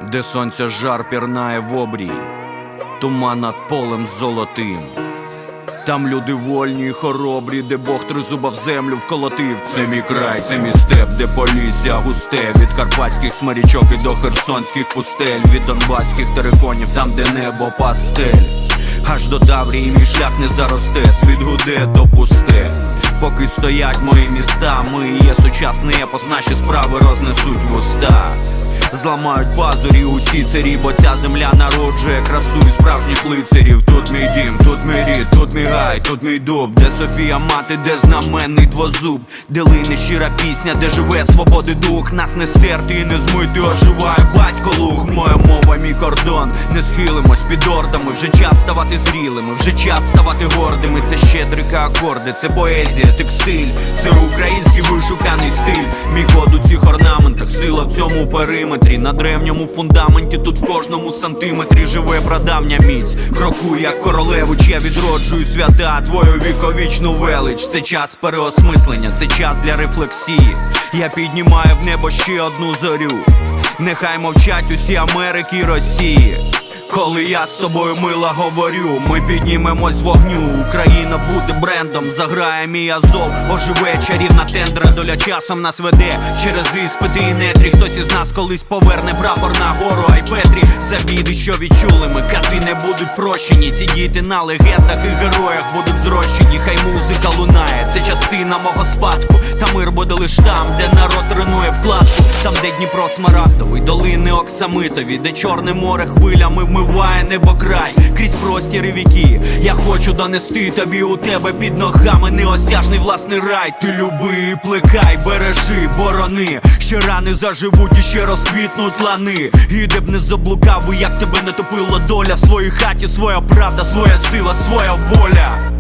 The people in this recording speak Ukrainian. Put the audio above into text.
де сонця жар пірнає в обрій, туман над полем золотим. Там люди вольні й хоробрі, де Бог тризуба в землю вколотив. Це мій край, це мій степ, де полісся густе, від карпатських смарічок і до херсонських пустель, від донбаських териконів, там де небо пастель. Аж до Таврії мій шлях не заросте, світ гуде то пусте. Поки стоять мої міста, ми є сучасний епос, наші справи рознесуть в уста. Зламають пазурі усі царі, бо ця земля народжує красу і справжніх лицарів. Тут мій дім, тут мій рід, тут мій гай, тут мій дуб, де Софія мати, де знаменний двозуб, де лине щира пісня, де живе свободи дух. Нас не стерти і не змити, оживає батько луг. Моя мова, мій кордон, не схилимось під ордами. Вже час ставати зрілими, вже час ставати гордими. Це щедрика акорди, це поезія, текстиль, це український вишуканий стиль. Мій код у цих орнаментах, сила в цьому периметрі. На древньому фундаменті, тут в кожному сантиметрі живе прадавня міць. Крокуй як королевич, я відроджую свята, твою віковічну велич. Це час переосмислення, це час для рефлексії. Я піднімаю в небо ще одну зорю. Нехай мовчать усі Америки й Росії. Коли я з тобою мила говорю, ми піднімемось з вогню. Україна буде брендом, заграє мій Азов. Оживе чарівна тендра, доля часом нас веде через іспити і нетрі. Хтось із нас колись поверне прапор на гору Айпетрі. За біди, що відчули ми, кати не будуть прощені. Ці діти на легендах і героях будуть зрощені. Хай музика лунає, це частина мого спадку. Та мир буде лиш там, де народ тренує вкладку. Там, де Дніпро смарагдовий, долини оксамитові, де Чорне море хвилями вмиває небокрай крізь простір і віки. Я хочу донести тобі, у тебе під ногами неосяжний власний рай. Ти люби і плекай, бережи, борони, ще рани заживуть і ще розквітнуть лани. І де б не заблукав, як тебе не топила доля. В своїй хаті своя правда, своя сила, своя воля.